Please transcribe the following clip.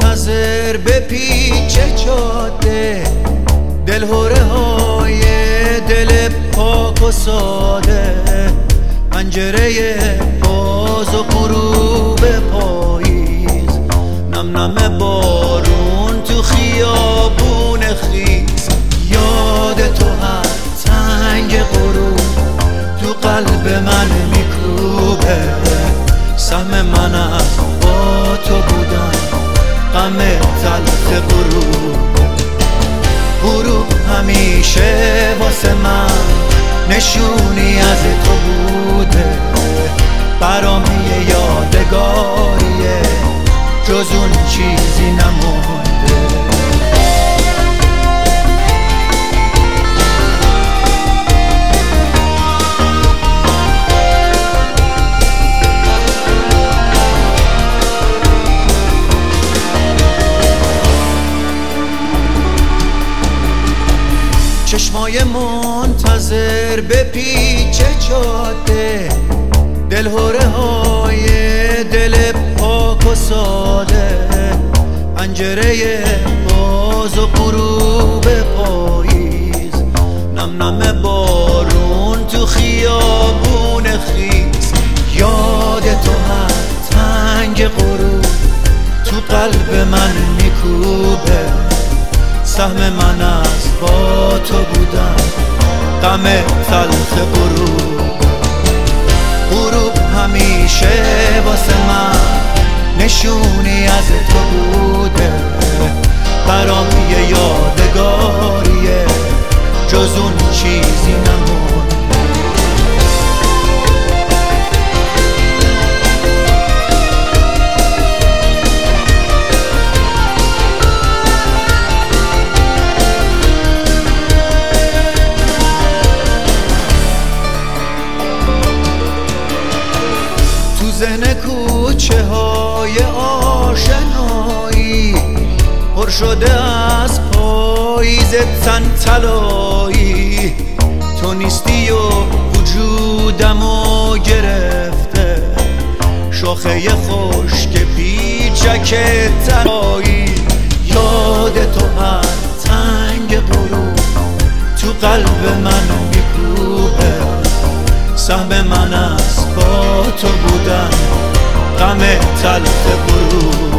منتظر به پیچ جاده، دلهره های دل پاک و ساده، پنجره باز و غروب پاییز، نم نم بارون تو خیابون خیز. یاد تو هر تنگ غروب تو قلب من میکوبه، سهم من از با تو بودن، غم تلخ غروب همیشه واسه من نشونی از تو بوده، برام یه یادگاریه جز اون چیزی نمونده. چشمای منتظر به پیچ جاده، دلهره های دل پاک و ساده، پنجره باز و غروب پاییز، نم نم بارون تو خیابون خیز. یاد تو هر تنگ غروب تو قلب من میکوبه، سهم من از با تو بودن، غم تلخ غروب همیشه واسه من نشونی از تو بوده، برام یه یادگاریه جز اون چیزی نمونده. زن کوچه های آشنایی پر شده از پاییز تن طلایی، تو نیستی و وجودمو گرفته، شاخه خشک پیچک تنهایی. یاد تو هر تنگ غروب تو قلب من میکوبه، سهم من از با تو بودن، غم تلخ غروب